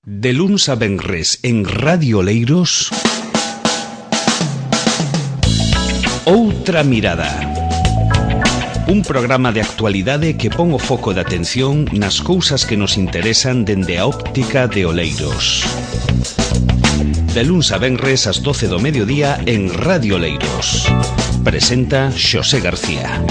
De luns a venres en Radio Oleiros, Outra Mirada. Un programa de actualidade que pon o foco de atención nas cousas que nos interesan dende a óptica de Oleiros. De luns a venres ás 12 do mediodía en Radio Oleiros. Presenta Xosé García.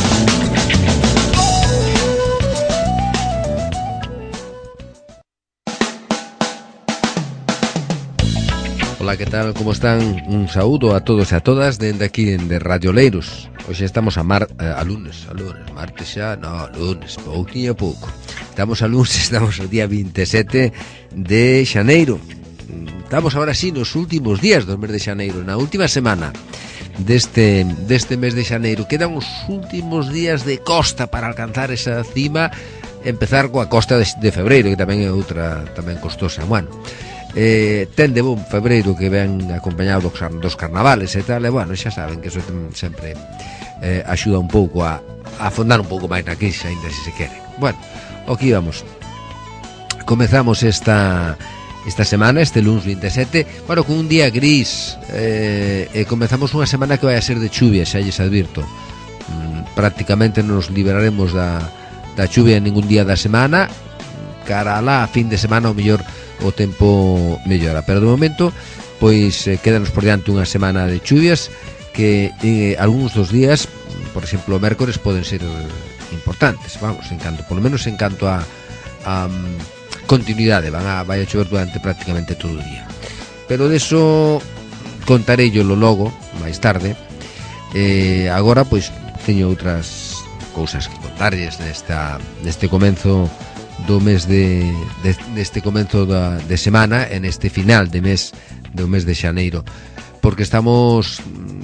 Ola, que tal? Como están? Un saúdo a todos e a todas dende aquí de Radio Oleiros. Hoxe estamos a lunes, martes xa, no, lunes, pouquinho a pouco. Estamos a lunes, estamos o día 27 de xaneiro. Estamos agora sí nos últimos días do mes de xaneiro, na última semana deste mes de xaneiro. Quedan os últimos días de costa para alcanzar esa cima, empezar coa costa de febreiro, que tamén é outra tamén costosa. Bueno, ten de bon febreiro que ven acompañado dos carnavales e tal, e bueno, xa saben que eso sempre axuda un pouco a afondar un pouco máis na crise, ainda se quere. Bueno, aquí vamos. Comezamos esta semana, este lunes 27, bueno, con un día gris, e comezamos unha semana que vai a ser de chuvia, xa lles advirto. Prácticamente non nos liberaremos da chuvia en ningún día da semana. Cara a fin de semana, o mellor o tempo mellora, pero de momento pois quédanos por diante unha semana de chuvias que algúns dos días, por exemplo o mércores, poden ser importantes, vamos, polo menos en canto a continuidade, vai a chover durante prácticamente todo o día, pero deso contarello logo máis tarde. Agora pois teño outras cousas que contarlles neste comenzo do mes deste comenzo de semana, en este final de mes do mes de xaneiro, porque estamos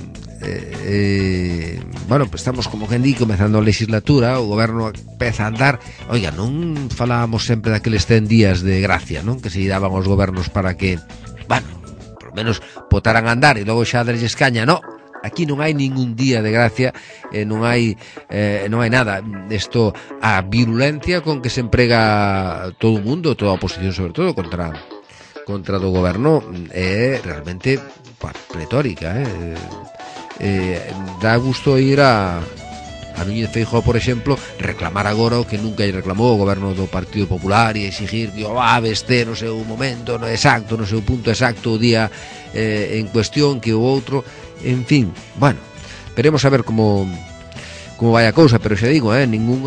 estamos como quen di comezando a legislatura, o goberno empeza a andar. Oiga, non falábamos sempre daqueles 100 días de gracia, non? Que se daban aos gobernos para que, bueno, por lo menos botaran a andar e logo xa darlles caña. No, aquí non hai ningún día de gracia, non hai nada. Isto, a virulencia con que se emprega todo o mundo, toda a oposición, sobre todo contra do goberno, é realmente pletórica. Dá gusto ir a Núñez Feijóo, por exemplo, reclamar agora o que nunca lle reclamou o goberno do Partido Popular e exigir que o AVE este no seu momento exacto, no seu punto exacto, o día en cuestión, que o outro. En fin, bueno, veremos a ver como vai a cousa, pero xa digo, ningún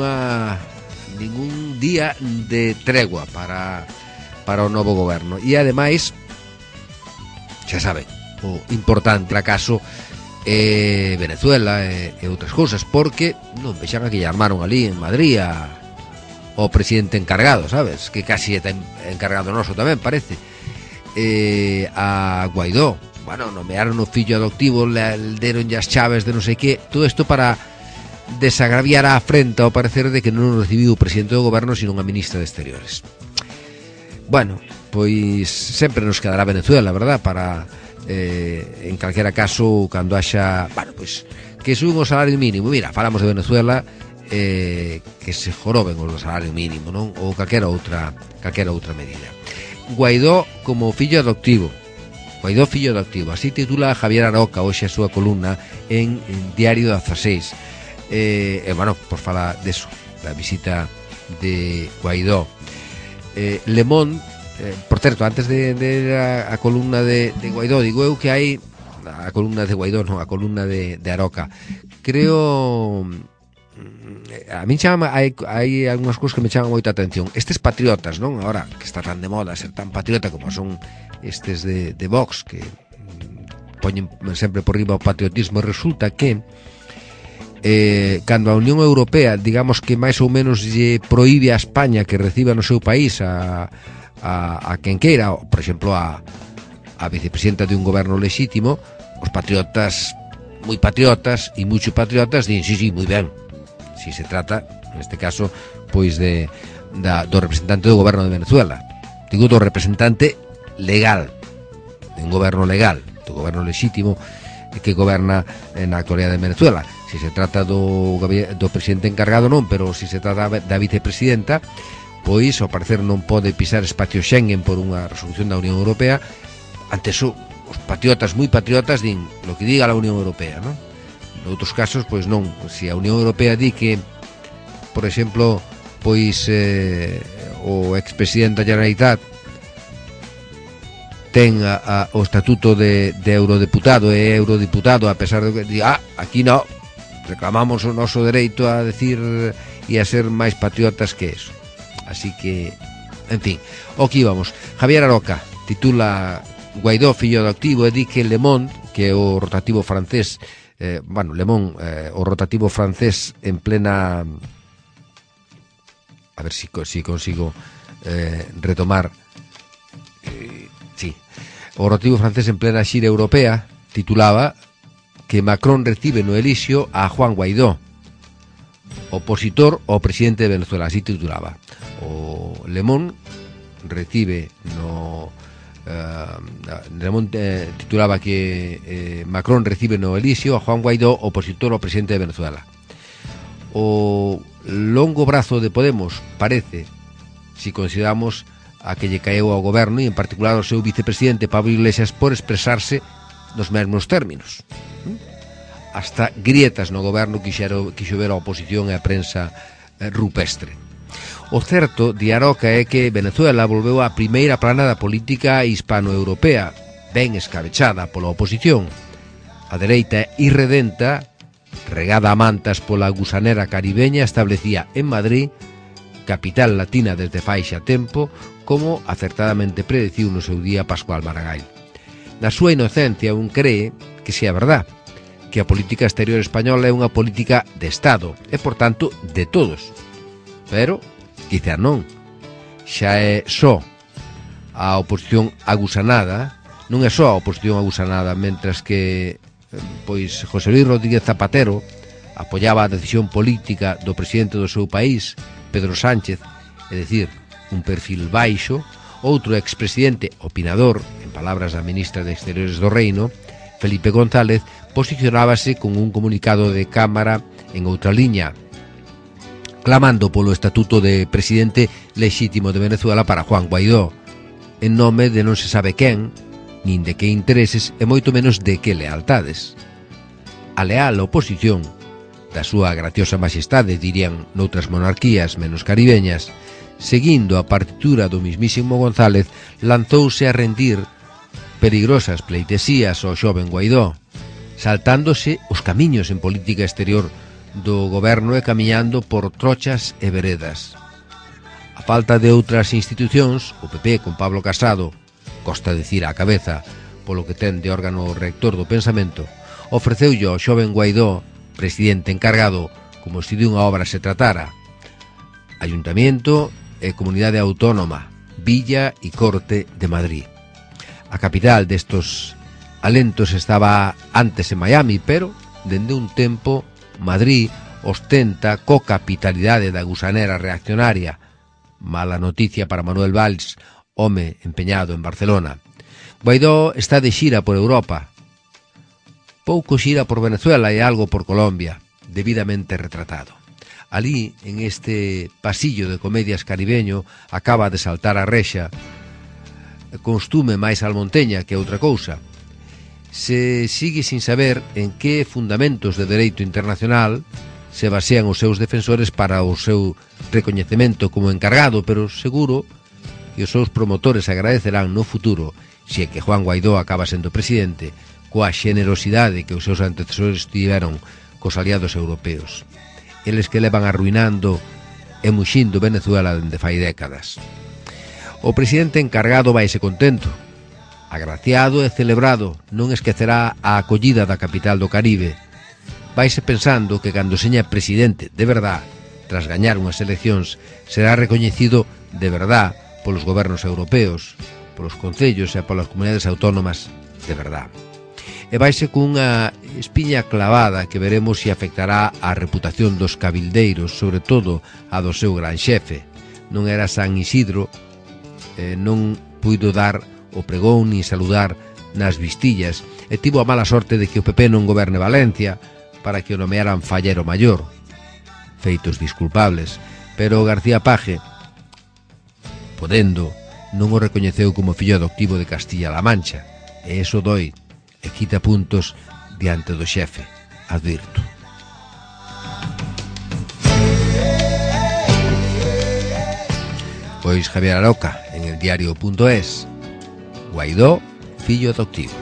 día de tregua para o novo goberno. E ademais, xa saben, o importante acaso é Venezuela e outras cousas, porque non vexan que lle armaron ali en Madrid o presidente encargado, sabes? Que casi é encargado noso tamén, parece. A Guaidó, bueno, nomearon o fillo adoptivo, le deron as chaves de non sei que, todo isto para desagraviar a afrenta ao parecer de que non recibiu o presidente do goberno sino unha ministra de Exteriores. Bueno, pois sempre nos quedará Venezuela, verdad? Para en calquera caso, cando haxa, bueno, pois que suben o salario mínimo. Mira, falamos de Venezuela, que se joroben o salario mínimo, non? Ou calquera outra medida. Guaidó como fillo adoptivo. Guaidó fillo adoptivo, así titula Javier Aroca hoxe a súa columna en Diario 16. Bueno, por falar deso, da visita de Guaidó. Le Monde, por certo, antes de a columna de Guaidó, digo eu que hai a columna de Guaidó, non, a columna de Aroca. Creo, a min hai algunhas cousas que me chaman moita atención. Estes patriotas, non? Ahora que está tan de moda ser tan patriota como son estes de Vox, que poñen sempre por riba o patriotismo, resulta que cando a Unión Europea, digamos que máis ou menos lle proíbe a España que reciba no seu país a quen queira, por exemplo a vicepresidenta de un goberno lexítimo, os patriotas, moi patriotas e mucho patriotas, din, sí, moi ben, si se trata, neste caso, pois do representante do goberno de Venezuela. Digo do representante legal, de un goberno legal, do goberno lexítimo que goberna na actualidade de Venezuela. Si se trata do presidente encargado non, pero si se trata da vicepresidenta, pois ao parecer non pode pisar espacio Schengen por unha resolución da Unión Europea. Antes os patriotas, moi patriotas, din lo que diga a Unión Europea, non? Noutros casos, pois non. Se a Unión Europea di que, por exemplo, pois o expresidente da Generalitat ten o estatuto de eurodeputado e eurodiputado, a pesar de que di, aquí no, reclamamos o noso dereito a decir e a ser máis patriotas que eso. Así que, en fin, o que íbamos. Javier Aroca titula Guaidó fillo adoptivo e di que Le Monde, que é o rotativo francés, Le Monde, o rotativo francés en plena, a ver si consigo retomar, sí, o rotativo francés en plena xira europea titulaba que Macron recibe no Elísio a Juan Guaidó, opositor ao presidente de Venezuela, así titulaba. O Le Monde recibe Le Monde titulaba que Macron recibe no Elísio a Juan Guaidó, opositor ao presidente de Venezuela. O longo brazo de Podemos parece, si consideramos a que lle caeu ao goberno e en particular ao seu vicepresidente Pablo Iglesias por expresarse nos mesmos términos. Hasta grietas no goberno quixo ver a oposición e a prensa rupestre. O certo, di Aroca, é que Venezuela volveu á primeira plana da política hispanoeuropea, ben escabechada pola oposición. A dereita irredenta, regada a mantas pola gusanera caribeña, establecía en Madrid, capital latina desde fai xa tempo, como acertadamente predeciu no seu día Pascual Maragall. Na súa inocencia un cree que sea verdad, que a política exterior española é unha política de Estado e, por tanto, de todos. Pero, quizá non. Xa é só a oposición agusanada, non é só a oposición agusanada, mentras que pois José Luis Rodríguez Zapatero apoiaba a decisión política do presidente do seu país, Pedro Sánchez, é dicir, un perfil baixo. Outro expresidente opinador, en palabras da ministra de Exteriores do Reino, Felipe González, posicionábase con un comunicado de Cámara en outra liña, clamando polo estatuto de presidente lexítimo de Venezuela para Juan Guaidó, en nome de non se sabe quen, nin de que intereses e moito menos de que lealtades. A leal oposición da súa graciosa majestade, dirían noutras monarquías menos caribeñas, seguindo a partitura do mismísimo González, lanzouse a rendir peligrosas pleitesías ao xoven Guaidó, saltándose os camiños en política exterior do goberno e camiñando por trochas e veredas. A falta de outras institucións, o PP con Pablo Casado, costa dicir á cabeza, polo que ten de órgano rector do pensamento, ofreceulle ao xoven Guaidó, presidente encargado, como se de unha obra se tratara, Ayuntamiento e Comunidade Autónoma, Villa e Corte de Madrid. A capital destos alentos estaba antes en Miami, pero, dende un tempo, Madrid ostenta co-capitalidade da gusanera reaccionaria. Mala noticia para Manuel Valls, home empeñado en Barcelona. Guaidó está de xira por Europa. Pouco xira por Venezuela e algo por Colombia, debidamente retratado. Alí, en este pasillo de comedias caribeño, acaba de saltar a rexa, costume máis almonteña que outra cousa. Se sigue sin saber en que fundamentos de dereito internacional se basean os seus defensores para o seu recoñecemento como encargado, pero seguro que os seus promotores agradecerán no futuro se é que Juan Guaidó acaba sendo presidente coa xenerosidade que os seus antecesores tiveron cos aliados europeos. Eles que levan arruinando e muxindo Venezuela dende fai décadas. O presidente encargado vaise contento, agraciado e celebrado, non esquecerá a acollida da capital do Caribe. Vaise pensando que cando seña presidente de verdad, tras gañar unhas eleccións, será recoñecido de verdad polos gobernos europeos, polos concellos e polas comunidades autónomas de verdad. E vaise cunha espiña clavada que veremos se afectará a reputación dos cabildeiros, sobre todo a do seu gran xefe. Non era San Isidro, non puido dar o pregón ni saludar nas vistillas e tivo a mala sorte de que o PP non goberne Valencia para que o nomearan fallero maior. Feitos disculpables, pero García Page podendo, non o recoñeceu como fillo adoptivo de Castilla-La Mancha, e iso doi e quita puntos diante do xefe, advirto. Pois Javier Aroca, en el diario.es, Guaidó, fillo adoptivo.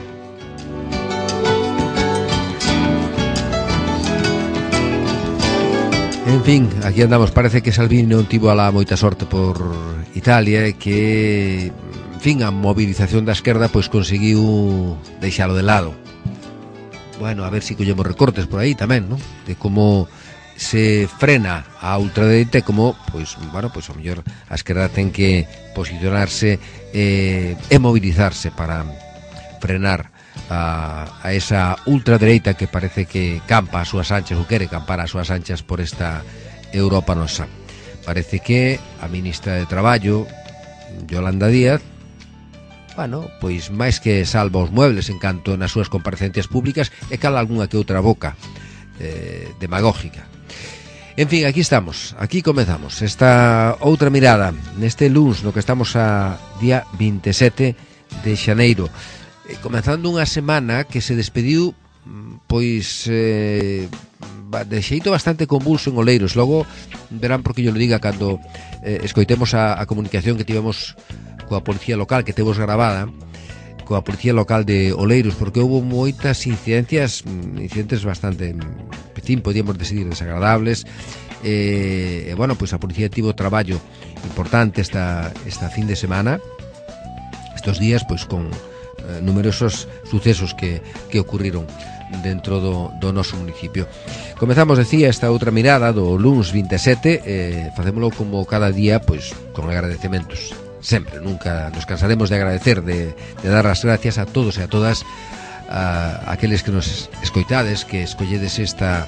En fin, aquí andamos. Parece que Salvini non tivo alá moita sorte por Italia e que, en fin, a movilización da esquerda pois conseguiu deixalo de lado. Bueno, a ver se collemos recortes por aí tamén, non? De como se frena a ultradereita e como, pois, bueno, pois ao mellor a esquerda ten que posicionarse e mobilizarse para frenar a esa ultradereita que parece que campa as súas anchas ou quere campar as súas anchas por esta Europa nosa. Parece que a ministra de Traballo, Yolanda Díaz, bueno, pois máis que salva os muebles en canto nas súas comparecencias públicas e cala algunha que outra boca demagógica. En fin, aquí estamos, aquí comezamos esta outra mirada neste luns no que estamos a día 27 de xaneiro, comenzando unha semana que se despediu pois de xeito bastante convulso en Oleiros. Logo verán por que yo lo diga cando escoitemos a comunicación que tivemos coa policía local, que temos grabada coa policía local de Oleiros, porque houve moitas incidentes bastante, en fin, podíamos decidir desagradables. Bueno, pois a policía tivo traballo importante esta fin de semana, estos días, pois con numerosos sucesos que ocurriron dentro do noso municipio. Comezamos, decía, esta outra mirada do luns 27, facémolo como cada día, pois con agradecementos. Sempre, nunca nos cansaremos de agradecer, de dar as gracias a todos e a todas, a aqueles que nos escoitades, que escolledes esta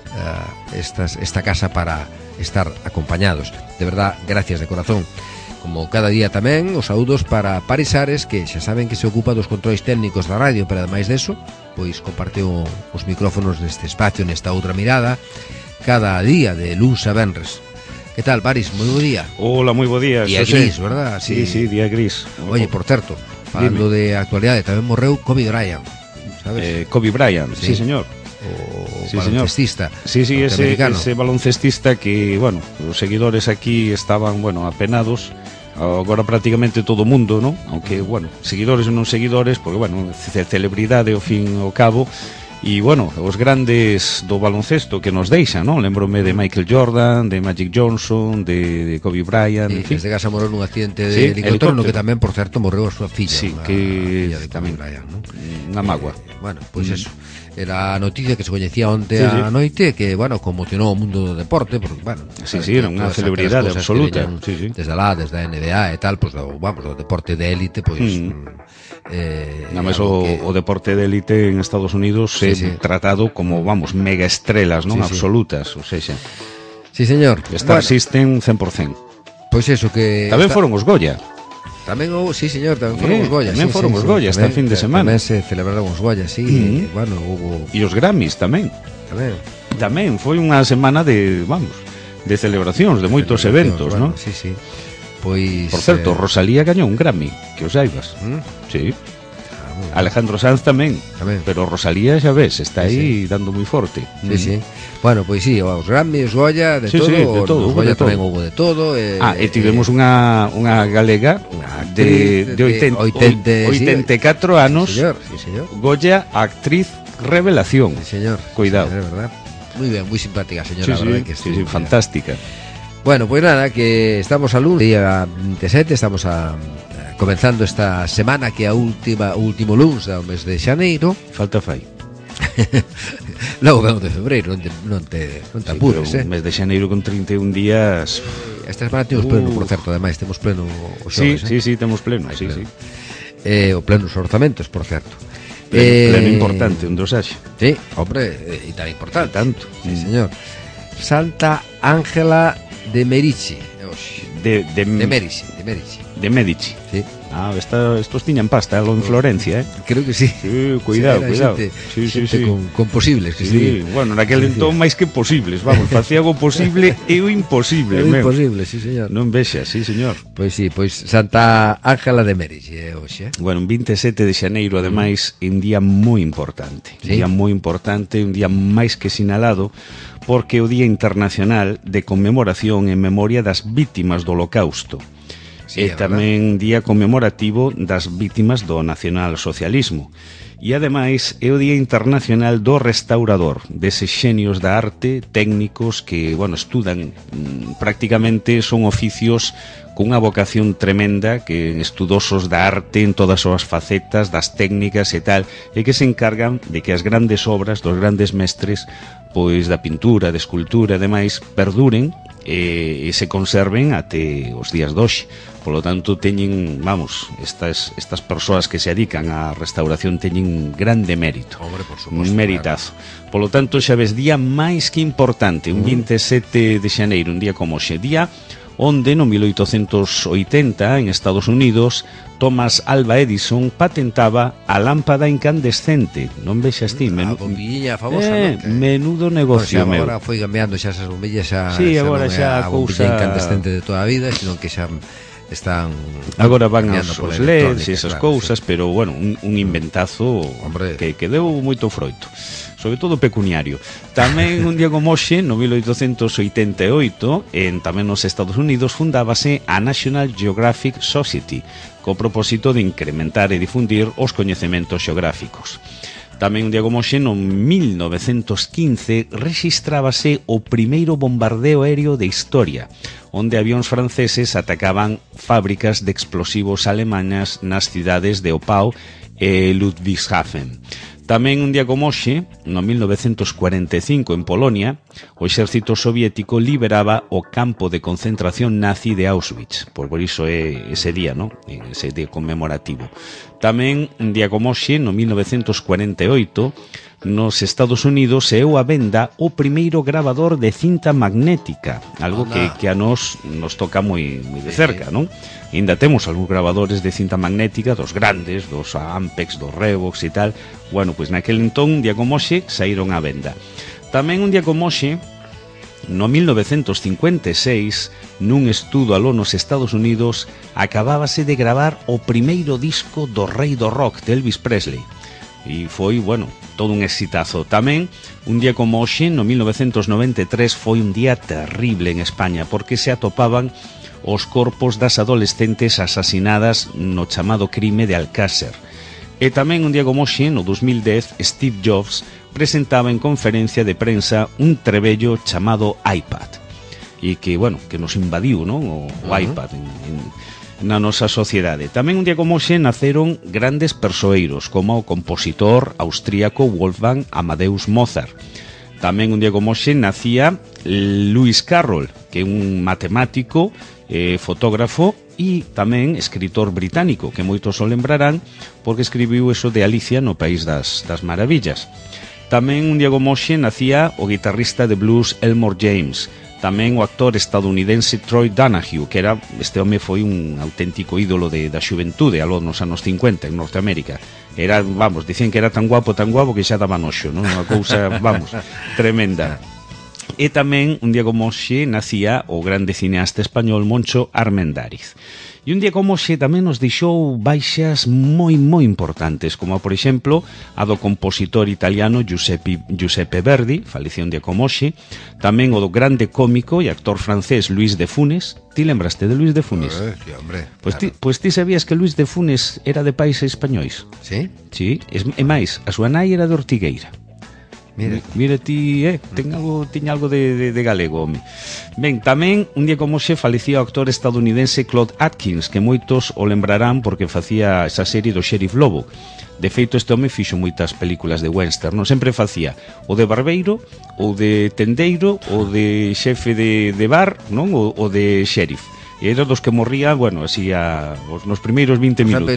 casa para estar acompañados. De verdad, gracias de corazón. Como cada día tamén, os saúdos para Paris Ares, que xa saben que se ocupa dos controis técnicos da radio, pero ademais deso, pois comparteu os micrófonos neste espacio, nesta outra mirada, cada día de luns a venres. Que tal, Paris? Moi bo día. Hola, moi bo día. Día gris, verdad? Sí, día gris. Oye, por certo, falando de actualidade, tamén morreu Kobe Bryant, sabes? Kobe Bryant, sí señor. O baloncestista. Sí, ese baloncestista que, bueno, os seguidores aquí estaban, bueno, apenados. Agora prácticamente todo o mundo, non? Aunque, bueno, seguidores ou non seguidores, porque, bueno, celebridade ao fin e ao cabo. E, bueno, os grandes do baloncesto que nos deixan, non? Lembrome de Michael Jordan, de Magic Johnson, de Kobe Bryant, en fin. Desde casa morreu nun accidente de helicóptero, no que tamén, por certo, morreu a súa filla. Sí, que filla de Kobe Bryant, non? Unha mágoa. Bueno, pois eso. Era a noticia que se coñecía onte a noite, que, bueno, conmocionou o mundo do deporte, porque, bueno, era unha celebridade absoluta, desde a NBA e tal, pois, vamos, o deporte de élite, pois nada máis o deporte de élite en Estados Unidos é tratado como, vamos, mega estrelas, non? Absolutas, ou seja. Sí, señor. Star System 100%. Pois eso que tamén foron os Goya. Tamén, sí, señor, tamén foron os Goya. Tamén foron os Goya este fin de semana. Tamén se celebraron os Goya, sí. Bueno, hubo... E os Grammys tamén. Tamén foi unha semana de, vamos, de celebracións, de moitos eventos, bueno, non? Sí. Pois... Por certo, Rosalía gañou un Grammy, que os saibas. Sí. Alejandro Sanz tamén. Pero Rosalía, xa ves, está aí dando moi forte. Sí. Bueno, pois sí, os Grammy, os Goya, de todo. Os Goya tamén houve de todo. E tivemos unha galega de 84 anos. Sí, señor. Goya, actriz revelación. Sí, señor. Cuidado. Sí, verdad. Muy bien, muy simpática señora, verdad que sí, fantástica. Bueno, pues nada, que estamos al lunes, día 27, estamos comenzando esta semana que é a último lunes do mes de xaneiro. Falta fai. Logo vemos de febreiro, non te apures, Un mes de xaneiro con 31 días. Esta semana temos pleno, por certo, ademais, temos pleno o xoves. Sí, temos pleno, sí. O pleno os orzamentos, por certo. Pleno importante, un dos haxe. Sí, hombre, e tan importante. Tanto. Sí, señor. Santa Ángela de Merici, De Medici. De Medici. Sí. Estos tiñan pasta, lo en Florencia, ¿eh? Creo que sí. Sí, cuidado. Sí. Con posibles, que sí. Bueno, naquel entón máis que posibles, vamos, facía o posible e o imposible. O imposible, sí, señor. Non vexa, sí, señor. Pois sí, Santa Ángela de Medici, hoxe. Bueno, un 27 de xaneiro, ademais, un día moi importante. ¿Sí? Un día moi importante, un día máis que sinalado, porque é o Día Internacional de Conmemoración en Memoria das Vítimas do Holocausto. Sí, E tamén día conmemorativo das vítimas do nacionalsocialismo. E ademais é o Día Internacional do Restaurador, deses xenios da arte, técnicos que, bueno, estudan prácticamente, son oficios cunha vocación tremenda, que estudosos da arte en todas as súas facetas, das técnicas e tal, e que se encargan de que as grandes obras dos grandes mestres, pois da pintura, da escultura e demais, perduren e se conserven até os días doxe. Polo tanto, teñen, vamos, estas persoas que se dedican á restauración teñen grande mérito. Hombre, por suposto. Un meritazo. Claro. Polo tanto, xa ves, día máis que importante, un 27 de xaneiro, un día como xe, día onde no 1880 en Estados Unidos Thomas Alva Edison patentaba a lámpada incandescente. Non vexas ti? A bombilla famosa, menudo negocio, meu. Agora foi cambiando xa esas bombillas, sí, agora xa a bombilla incandescente de toda a vida, sino que xa están agora van os LEDs e esas cousas, sí. Pero bueno, un inventazo, hombre, que deu moito froito, sobre todo pecuniario. Tamén un día como hoxe, no 1888, tamén nos Estados Unidos, fundábase a National Geographic Society, co propósito de incrementar e difundir os coñecementos xeográficos. Tamén un día como hoxe, no 1915, rexistrábase o primeiro bombardeo aéreo de historia, onde avións franceses atacaban fábricas de explosivos alemanas nas cidades de Opau e Ludwigshafen. Tamén un día como hoxe, no 1945, en Polonia, o exército soviético liberaba o campo de concentración nazi de Auschwitz. Por iso é ese día, ¿no? Ese día conmemorativo. Tamén un día como hoxe, no 1948, nos Estados Unidos saeu a venda o primeiro grabador de cinta magnética, algo que a nos toca moi de cerca, non? E ainda temos algúns grabadores de cinta magnética, dos grandes, dos Ampex, dos Revox e tal. Bueno, pois naquel entón, un día como hoxe, saíron a venda. Tamén un día como hoxe, no 1956, nun estudo aló nos Estados Unidos, acabábase de gravar o primeiro disco do rei do rock, de Elvis Presley. E foi, bueno, todo un exitazo. Tamén, un día como hoxe, no 1993, foi un día terrible en España, porque se atopaban os corpos das adolescentes asasinadas no chamado crime de Alcácer. E tamén, un día como hoxe, no 2010, Steve Jobs presentaba en conferencia de prensa un trebello chamado iPad, e que, bueno, que nos invadiu, non? O iPad na nosa sociedade. Tamén un día como hoxe naceron grandes persoeiros, como o compositor austríaco Wolfgang Amadeus Mozart. Tamén un día como hoxe nacía Lewis Carroll, que é un matemático, fotógrafo e tamén escritor británico, que moitos o lembrarán porque escribiu eso de Alicia no País das Maravillas. Tamén un día como hoxe nacía o guitarrista de blues Elmore James. Tamén o actor estadounidense Troy Donahue, que era, este home foi un auténtico ídolo da xuventude aló nos anos 50 en Norteamérica. Era, vamos, dicían que era tan guapo que xa daba noxo, non? Unha cousa, vamos, tremenda. E tamén, un día como hoxe, nacía o grande cineasta español Moncho Armendáriz. E un día como hoxe tamén nos deixou baixas moi importantes, como por exemplo a do compositor italiano Giuseppe Verdi, faleceu un día como hoxe, tamén o do grande cómico e actor francés Luis de Funes. Ti lembraste de Luis de Funes? Sí, hombre. Pois claro. Ti sabías que Luis de Funes era de pais españois? Sí? Sí, e máis, a súa nai era de Ortigueira. Mira ti, tiña algo de galego, home. Ben, tamén un día como hoxe falecía o actor estadounidense Claude Atkins, que moitos o lembrarán porque facía esa serie do Sheriff Lobo. De feito, este home fixo moitas películas de western, non? Sempre facía o de barbeiro, o de tendeiro, o de xefe de bar, non? O de sheriff. E era dos que morría, bueno, así nos primeiros 20 minutos.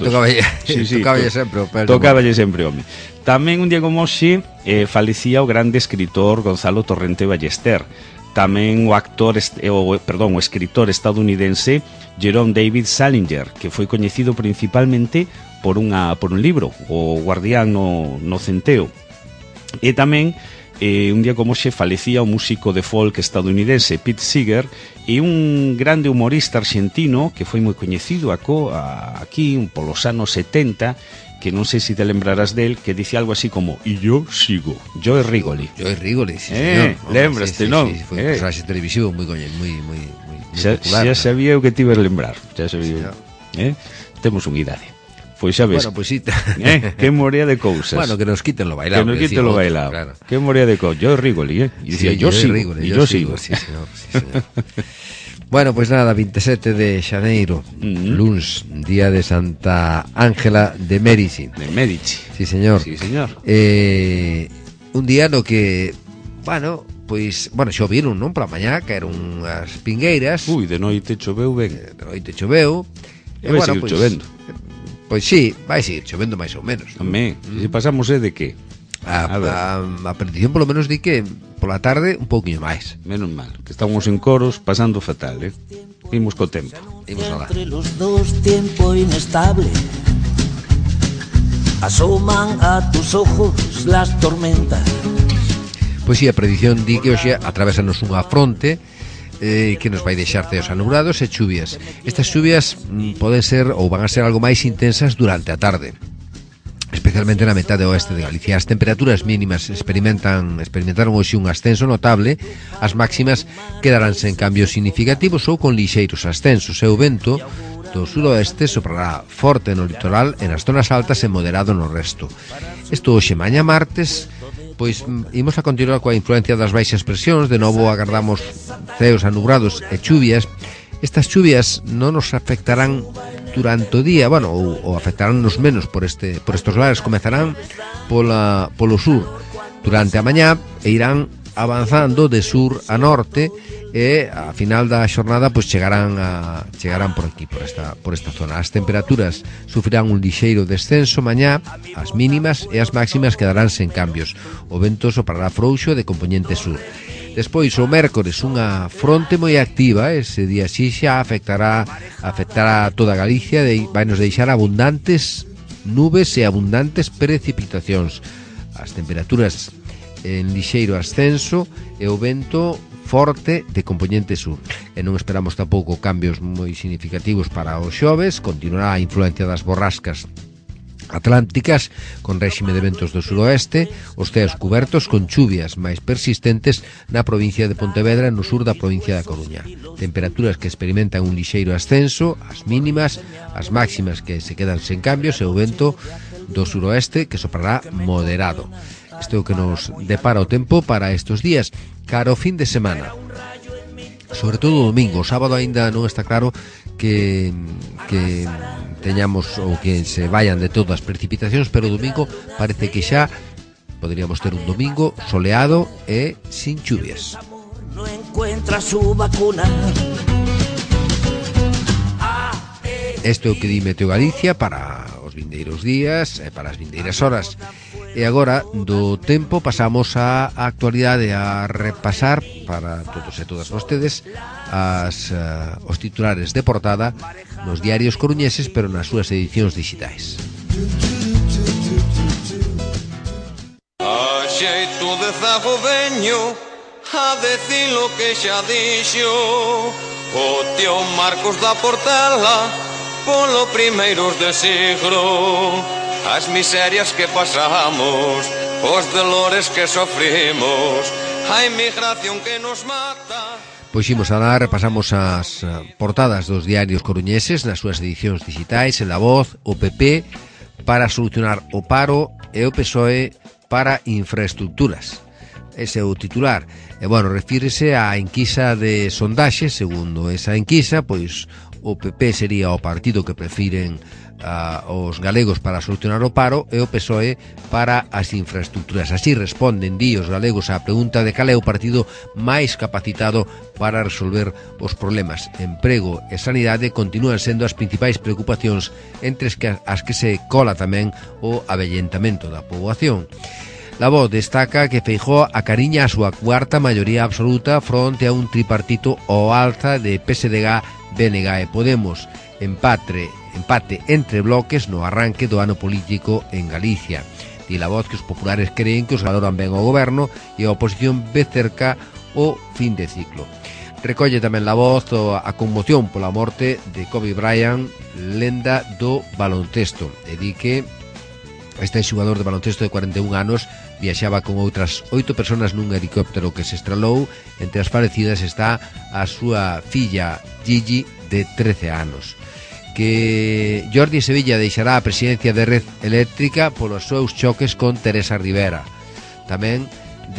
Tocáballe sempre, home. Tamén un día como hoxe falecía o grande escritor Gonzalo Torrente Ballester. tamén o escritor estadounidense Jerome David Salinger, que foi coñecido principalmente por un libro, O guardián no centeo. E tamén un día como hoxe falecía o músico de folk estadounidense Pete Seeger e un grande humorista argentino que foi moi coñecido aquí polos anos 70, que non sei se te lembrarás del, que dice algo así como "y yo sigo", Joe Rigoli. Joe Rigoli, sí, señor. Lembraste, non? Sí, foi un personaxe televisivo moi xa popular. Xa sabía eu que te ibas lembrar. Xa sabía. Temos unha idade. Pois xa ves. Bueno, pois sí. Que morea de cousas. Bueno, que nos quiten lo bailado. Que nos quiten lo bailado. Claro. Que morea de cousas. Joe Rigoli, E dicía, sí, yo sigo. Rigoli, yo sigo. Sí, señor. Bueno, pues nada, 27 de xaneiro, luns, día de Santa Ángela de Medici. De Medici. Sí, señor. Sí, señor. Un día no que, xoviron, non? Pola mañá, que eran unhas pingueiras. Ui, de noite choveu ben. De noite choveu. E vai seguir chovendo. Pois sí, vai seguir chovendo máis ou menos. Home, se pasamos de que? A predicción polo menos di que pola tarde un pouquiño máis. Menos mal, que estamos en Coros pasando fatal, Vimos co tempo. Imos alá. Entre los dos tiempo inestable asoman a tus ojos las tormentas. Pois si, a predicción di que hoxe atravesanos unha fronte que nos vai deixar ceos anubrados e chuvias. Estas chuvias poden ser ou van a ser algo máis intensas durante a tarde, especialmente na metade oeste de Galicia. As temperaturas mínimas experimentaron hoxe un ascenso notable, as máximas quedarán sen cambios significativos ou con lixeiros ascensos, e o vento do suroeste soprará forte no litoral e nas zonas altas e moderado no resto. Isto hoxe mañá martes. Pois imos a continuar coa influencia das baixas presións. De novo agardamos ceos anubrados e chuvias. Estas chuvias non nos afectarán durante o día, ou afectaránnos menos por estos lares. Comezarán polo sur durante a mañá e irán avanzando de sur a norte, e a final da xornada pois chegarán por aquí, por esta zona. As temperaturas sufrirán un lixeiro descenso mañá, as mínimas e as máximas quedarán sen cambios. O vento soprará frouxo de compoñente sur. Despois, o mércores, unha fronte moi activa. Ese día así xa afectará a toda Galicia, vai nos deixar abundantes nubes e abundantes precipitacións. As temperaturas en lixeiro ascenso e o vento forte de compoñente sur. E non esperamos tampouco cambios moi significativos para os xoves. Continuará a influencia das borrascas atlánticas con réxime de ventos do suroeste, os ceos cubertos con chuvias máis persistentes na provincia de Pontevedra e no sur da provincia da Coruña. Temperaturas que experimentan un lixeiro ascenso, as mínimas, as máximas que se quedan sen cambios, e o vento do suroeste que soprará moderado. Isto é o que nos depara o tempo para estes días, cara o fin de semana. Sobre todo o domingo. O sábado aínda non está claro que teñamos ou que se vayan de todas as precipitacións, pero o domingo parece que xa poderíamos ter un domingo soleado e sin chuvias. No encuentra su vacuna. Isto é o que di Meteo Galicia para os vindeiros días e para as vindeiras horas. E agora, do tempo, pasamos á actualidade, a repasar para todos e todas vostedes os titulares de portada nos diarios coruñeses, pero nas súas edicións digitais. A xeito de zago veño a decir lo que xa dixo o tío Marcos da Portela polo primeiros de siglo. As miserias que pasamos, os dolores que sofrimos, a inmigración que nos mata. Pois imos a repasamos as portadas dos diarios coruñeses nas súas edicións digitais, en La Voz, o PP para solucionar o paro e o PSOE para infraestructuras. Ese é o titular. E, refírese á enquisa de sondaxe. Segundo esa enquisa, pois o PP sería o partido que prefiren os galegos para solucionar o paro e o PSOE para as infraestructuras. Así responden, os galegos, á pregunta de cal é o partido máis capacitado para resolver os problemas. Emprego e sanidade continúan sendo as principais preocupacións, entre as que se cola tamén o avellentamento da poboación. La Voz destaca que Feijóo acariña a súa cuarta maioría absoluta fronte a un tripartito ao alza de PSDG, BNG e Podemos, empate entre bloques no arranque do ano político en Galicia. Di La Voz que os populares creen que os valoran ben o goberno e a oposición ve cerca o fin de ciclo. Recolle tamén La Voz a conmoción pola morte de Kobe Bryant, lenda do baloncesto, e di que este xogador de baloncesto de 41 anos viaxaba con outras 8 personas nun helicóptero que se estrelou. Entre as falecidas está a súa filla Gigi, de 13 anos. Que Jordi Sevilla deixará a presidencia de Red Eléctrica polos seus choques con Teresa Rivera. Tamén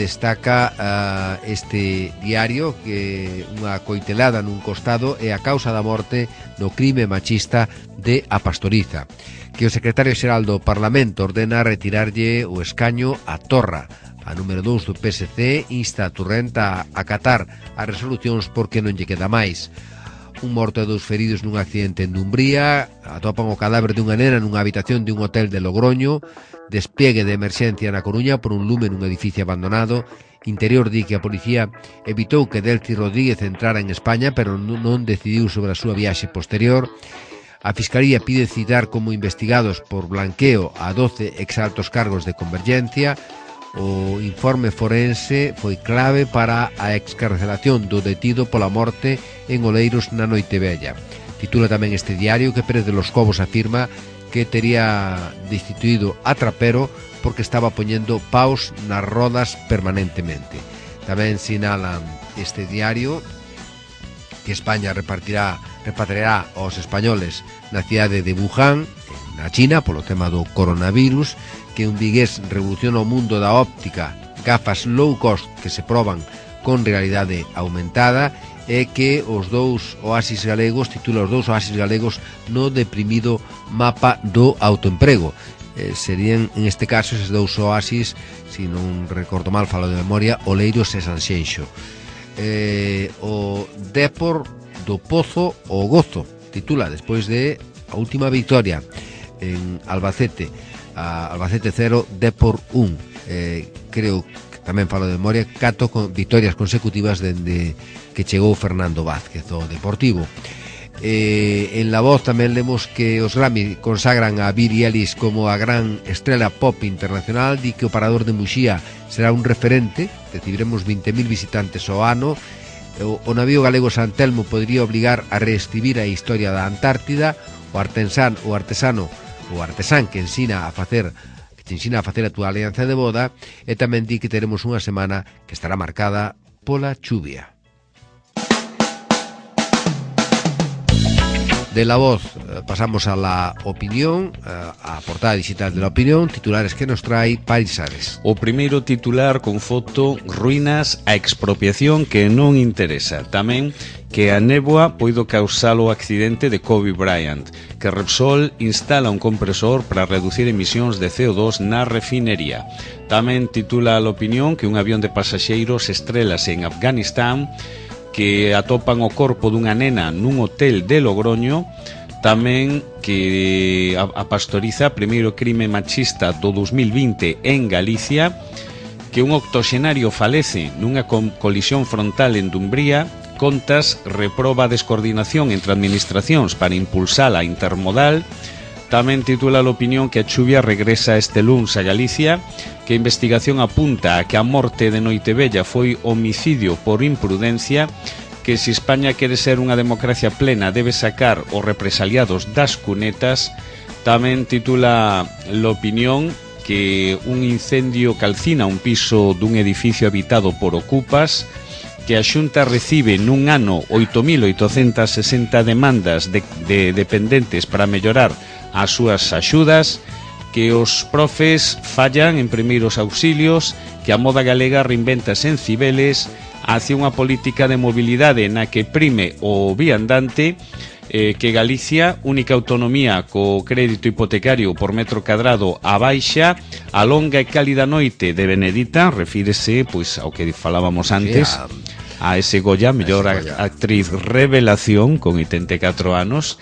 destaca este diario que unha coitelada nun costado é a causa da morte no crime machista de A Pastoriza. Que o secretario xeral do Parlamento ordena retirarlle o escaño a Torra. A número 2 do PSC insta a Torrenta a acatar as resolucións porque non lle queda máis. Un morto e 2 feridos nun accidente en Dumbría. Atopan o cadáver dunha nena nunha habitación de un hotel de Logroño. Despliegue de emerxencia na Coruña por un lume nun edificio abandonado. Interior di que a policía evitou que Delcy Rodríguez entrara en España, pero non decidiu sobre a súa viaxe posterior. A Fiscalía pide citar como investigados por blanqueo a 12 exaltos cargos de Convergencia. O informe forense foi clave para a excarcelación do detido pola morte en Oleiros na Noitevella. Titula tamén este diario que Pérez de los Cobos afirma que tería destituído a Trapero porque estaba poñendo paus nas rodas permanentemente. Tamén sinalan este diario que España repatriará aos españoles na cidade de Wuhan, na China, polo tema do coronavirus, que un vigués revoluciona o mundo da óptica, gafas low cost que se proban con realidade aumentada, e que os dous oasis galegos, titula os dous oasis galegos no deprimido mapa do autoemprego. Serían, en este caso, eses dous oasis, se non recordo mal, falo de memoria, Oleiros e Sanxenxo. O Depor do Pozo o Gozo, titula, despois de a última victoria en Albacete, Albacete 0, Depor 1. Creo que tamén falo de memoria, 4 victorias consecutivas dende que chegou Fernando Vázquez ao Deportivo. En La Voz tamén lemos que os Grammy consagran a Billie Eilish como a gran estrela pop internacional. Di que o Parador de Muxía será un referente, recibiremos 20.000 visitantes ao ano. O navío galego San Telmo podría obligar a reescribir a historia da Antártida. O artesán que ensina a facer a túa alianza de boda. E tamén di que teremos unha semana que estará marcada pola chuvia. De La Voz pasamos a La Opinión, a portada digital de La Opinión, titulares que nos trae Paris Ares. O primeiro titular con foto: ruínas a expropiación que non interesa. Tamén que a néboa poido causar o accidente de Kobe Bryant, que Repsol instala un compresor para reducir emisións de CO2 na refinería. Tamén titula La Opinión que un avión de pasaxeiros estrélase en Afganistán, que atopan o corpo dunha nena nun hotel de Logroño. Tamén que a Pastoriza, primeiro crime machista do 2020 en Galicia, que un octoxenario falece nunha colisión frontal en Dumbría. Contas reproba a descoordinación entre administracións para impulsar a intermodal. Tamén titula La Opinión que a chuvia regresa este luns a Galicia, que a investigación apunta a que a morte de Noitevella foi homicidio por imprudencia, que se España quere ser unha democracia plena debe sacar os represaliados das cunetas. Tamén titula La Opinión que un incendio calcina un piso dun edificio habitado por ocupas, que a Xunta recibe nun ano 8.860 demandas de dependentes para mellorar as súas axudas, que os profes fallan en primeiros auxilios, que a moda galega reinvéntase en Cibeles, hacia unha política de mobilidade na que prime o viandante, que Galicia, única autonomía co crédito hipotecario por metro cadrado a baixa, a longa e cálida noite de Benedita, refírese pois ao que falábamos antes, a ese Goya, mellor actriz revelación, con 84 anos.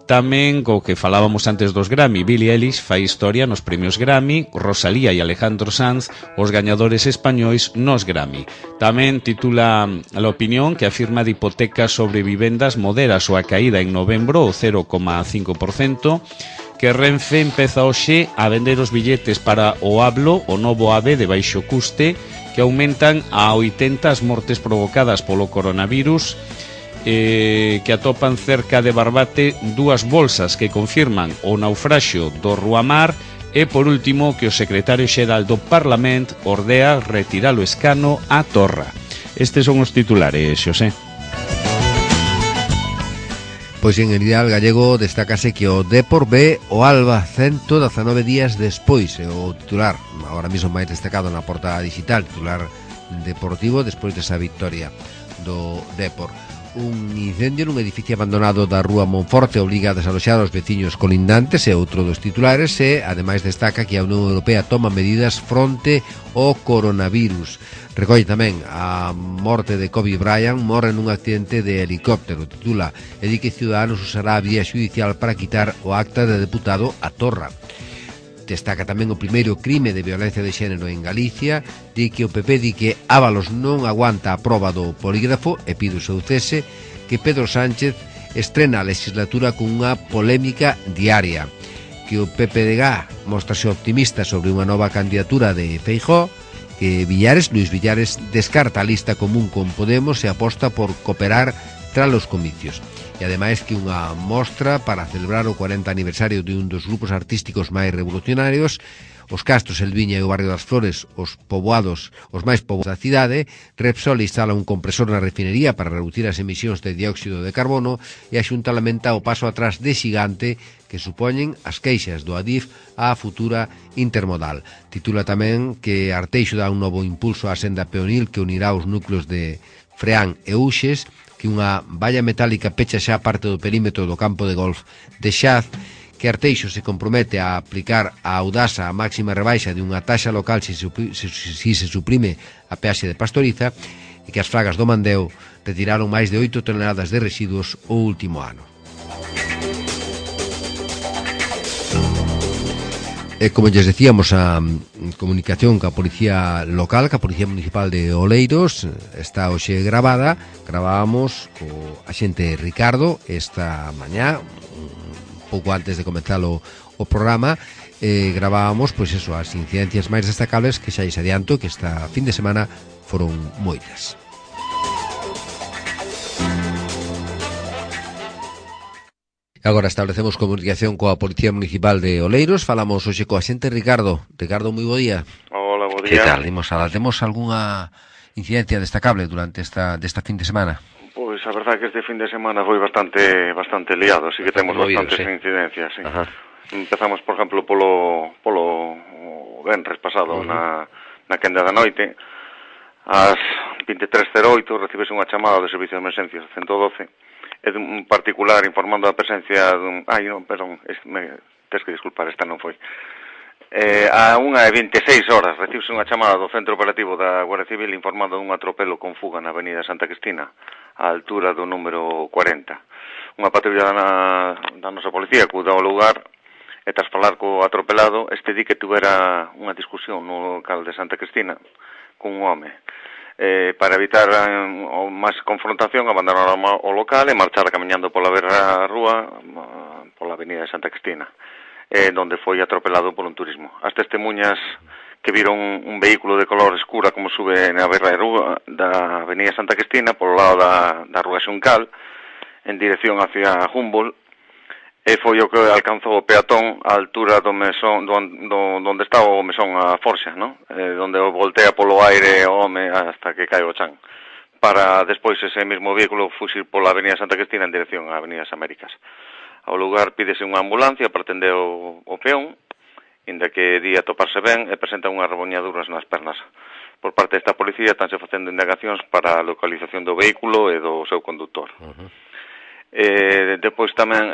Tamén, co que falábamos antes dos Grammy, Billie Eilish fai historia nos premios Grammy, Rosalía e Alejandro Sanz, os gañadores españois nos Grammy. Tamén titula a opinión que afirma de hipotecas sobre vivendas modera a súa caída en novembro o 0,5%, que Renfe empeza hoxe a vender os billetes para o Hablo, o novo AVE de baixo custe, que aumentan a 80 as mortes provocadas polo coronavirus, que atopan cerca de Barbate dúas bolsas que confirman o naufraxio do Ruamar e, por último, que o secretario xeral do Parlamento ordea retirar o escano a Torra. Estes son os titulares, Xosé. Pois en el ideal gallego destácase que o Depor ve o Alba 119 días despois, é o titular, agora mesmo máis destacado na portada digital, titular deportivo despois desa victoria do Depor. Un incendio nun edificio abandonado da rúa Monforte obliga a desaloxar os veciños colindantes, e outro dos titulares, e ademais destaca que a Unión Europea toma medidas fronte ao coronavirus. Recolle tamén a morte de Kobe Bryant, morre nun accidente de helicóptero, titula, e di que Ciudadanos usará a vía xudicial para quitar o acta de deputado a Torra. Destaca tamén o primeiro crime de violencia de xénero en Galicia, di que o PP di que Ábalos non aguanta a proba do polígrafo e pide o seu cese, que Pedro Sánchez estrena a legislatura con unha polémica diaria, que o PPDG mostrase optimista sobre unha nova candidatura de Feijóo, que Luis Villares descarta a lista común con Podemos e aposta por cooperar tras os comicios. E ademais que unha mostra para celebrar o 40 aniversario de un dos grupos artísticos máis revolucionarios, os Castros, Elviña e o Barrio das Flores, os máis poboados da cidade. Repsol instala un compresor na refinería para reducir as emisións de dióxido de carbono, e a Xunta lamenta o paso atrás de xigante que supoñen as queixas do Adif á futura intermodal. Titula tamén que Arteixo dá un novo impulso á senda peonil que unirá os núcleos de Freán e Uxes, que unha valla metálica pecha xa parte do perímetro do campo de golf de Xaz, que Arteixo se compromete a aplicar a Audasa a máxima rebaixa de unha taxa local se suprime a peaxe de Pastoriza, e que as fragas do Mandeo retiraron máis de 8 toneladas de residuos o último ano. E como lles decíamos, a comunicación ca Policía Local, ca Policía Municipal de Oleiros, está hoxe gravada. Gravábamos co axente Ricardo esta mañá, pouco antes de comenzar o programa, gravábamos, pois eso, as incidencias máis destacables, que xa lles adianto que esta fin de semana foron moitas. Agora establecemos comunicación coa Policía Municipal de Oleiros. Falamos hoxe co axente Ricardo. Ricardo, moi bo día. Hola, bo día. Que tal? Temos algunha incidencia destacable durante desta fin de semana? Pois a verdade que este fin de semana foi bastante liado, así que temos bastantes incidencias, sí. Empezamos, por exemplo, polo venres pasado, na quenda da noite, ás 23:08 recibese unha chamada de servicio de emergencias 112, é dun particular informando a presencia dun... Tens que disculpar, esta non foi. A 1:26 recibese unha chamada do Centro Operativo da Guardia Civil informando dun atropelo con fuga na avenida Santa Cristina, á altura do número 40. Unha patrulla da nosa policía acuda ao lugar e tras falar co atropelado, este di que tuvera unha discusión no local de Santa Cristina con un home. Para evitar máis confrontación, abandonaron o local e marchara camiñando pola verra rúa, pola avenida de Santa Cristina, donde foi atropelado por un turismo. As testemunhas que viron un vehículo de color escura como sube na verra rúa da avenida Santa Cristina polo lado da rúa Xuncal en dirección hacia Humboldt, e foi o que alcanzou o peatón á altura do mesón, donde está o mesón a Forxa, ¿no? Donde o voltea polo aire o home hasta que cae o chan, para despois ese mesmo vehículo fuxir pola avenida Santa Cristina en dirección á avenida Américas. Ao lugar pídese unha ambulancia para atender o peón, inda que di atoparse ben e presenta unhas reboñaduras nas pernas. Por parte desta policía estánse facendo indagacións para a localización do vehículo e do seu conductor. Depois tamén,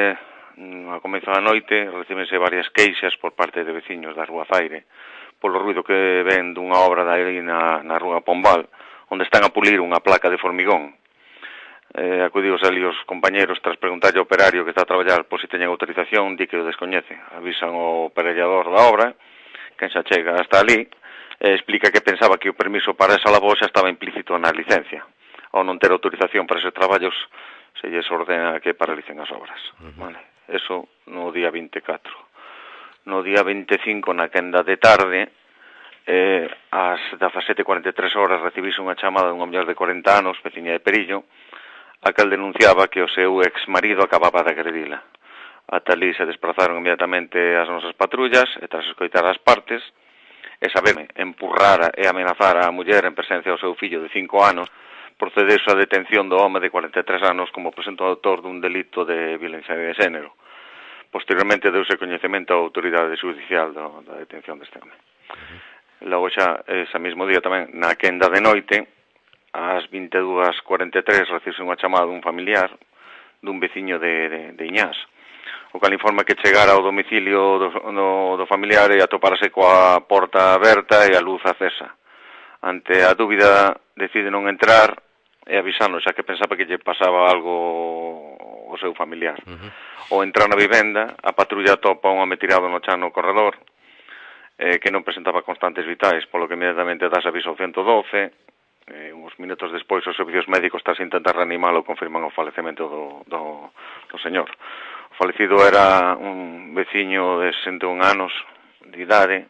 a comezo da noite, recíbense varias queixas por parte de veciños da Rúa Zaire polo ruido que ven dunha obra aí na Rúa Pombal, onde están a pulir unha placa de formigón. acudiu ali os compañeros tras preguntarlle ao operario que está a traballar por si teñen autorización, di que o descoñece. Avisan ao operador da obra, quen xa chega hasta ali, explica que pensaba que o permiso para esa labor xa estaba implícito na licencia. Ao non ter autorización para eses traballos, se lles ordena que paralicen as obras. Vale. Eso no día 24. No día 25, na quenda de tarde, ás 17:43 horas, recibise unha chamada dunha muller de 40 anos, veciña de Perillo, a que denunciaba que o seu ex-marido acababa de agredila. Ata ali se desplazaron inmediatamente as nosas patrullas e tras escoitar as partes e saber empurrar e amenazar a muller en presencia do seu fillo de 5 anos, procedeu a detención do home de 43 anos como presunto autor dun delito de violencia de xénero. Posteriormente deuse coñecemento á autoridade judicial da detención deste home. Logo xa, ese mesmo día tamén, na quenda de noite, ás 22:43 recibe unha chamada dun familiar dun veciño de Iñás, o cal informa que chegara ao domicilio do familiar e atopárase coa porta aberta e a luz acesa. Ante a dúbida decide non entrar e avisando, xa que pensaba que lle pasaba algo ao seu familiar. Ao entrar na vivenda, a patrulla atopa un home tirado no chan no corredor que non presentaba constantes vitais, polo que inmediatamente das aviso ao 112. Uns minutos despois os servicios médicos tras intentar reanimalo confirman o falecemento do señor. O falecido era un veciño de 61 anos de idade.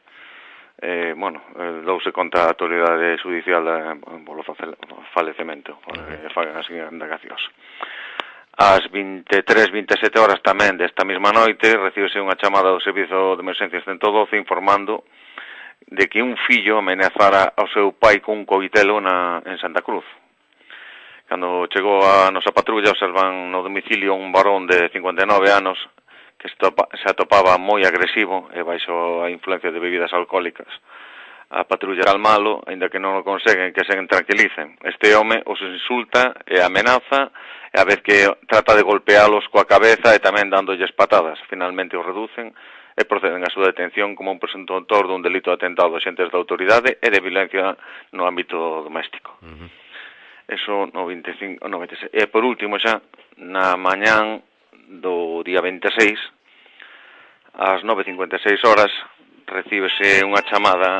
Douse contra a autoridade judicial polo falecemento, que fagan as indagacións. Ás 23:27 horas tamén desta mesma noite recibese unha chamada do servizo de emergencias 112 informando de que un fillo amenazara ao seu pai con un coitelo en Santa Cruz. Cando chegou a nosa patrulla, observan no domicilio un varón de 59 anos que se atopaba moi agresivo e baixo a influencia de bebidas alcohólicas. A patrulla calmalo, aínda que non o conseguen, que se tranquilicen. Este home os insulta e amenaza, e a vez que trata de golpealos coa cabeza e tamén dándolles patadas. Finalmente os reducen e proceden a súa detención como un presunto autor dun delito de atentado a xentes da autoridade e de violencia no ámbito doméstico. Eso no 26. E por último xa, na mañán do día 26, ás 9:56 horas, recíbese unha chamada.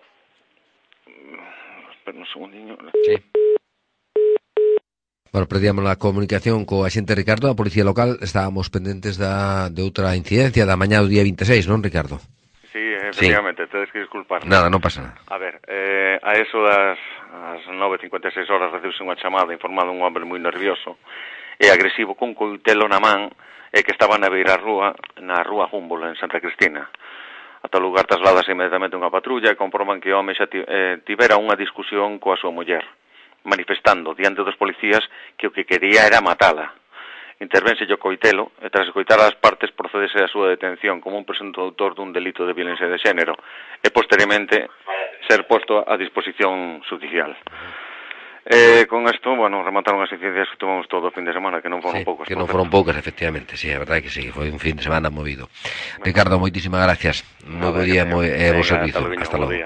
Espera un segundiño. Sí. Bueno, perdíamos a comunicación co axente Ricardo da Policía Local. Estábamos pendentes de outra incidencia da mañá do día 26, non, Ricardo? Sí, efectivamente, tedes que disculpar. Nada, non pasa nada. A ver, a eso das 9:56 horas recibese unha chamada informando un hombre moi nervioso e agresivo con coitelo na man e que estaba na beira rúa, na rúa Humboldt, en Santa Cristina. A tal lugar trasladase inmediatamente unha patrulla e comproban que o home xa tivera unha discusión coa súa muller, manifestando diante dos policías que o que quería era matala. Intervénselle o coitelo e tras escoitar as partes procedese a súa detención como un presunto autor dun delito de violencia de xénero e posteriormente ser posto a disposición judicial. Con isto, remataron as incidencias que tomamos todo o fin de semana, que non foron poucas. Que non foron poucas, efectivamente, sí, a verdade que sí, foi un fin de semana movido. Ricardo, moitísimas gracias. Moi bo día e bo servizo. Hasta logo.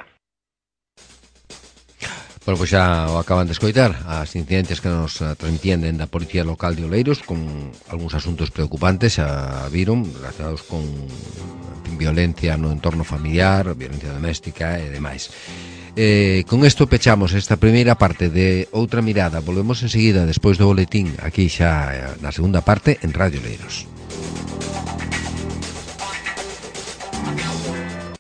Bueno, pois xa o acaban de escoitar as incidencias que nos transmitienden da Policía Local de Oleiros con algúns asuntos preocupantes, xa viron, relacionados con violencia no entorno familiar, violencia doméstica e demais. Con isto pechamos esta primeira parte de Outra Mirada. Volvemos enseguida despois do boletín aquí xa na segunda parte en Radio Oleiros.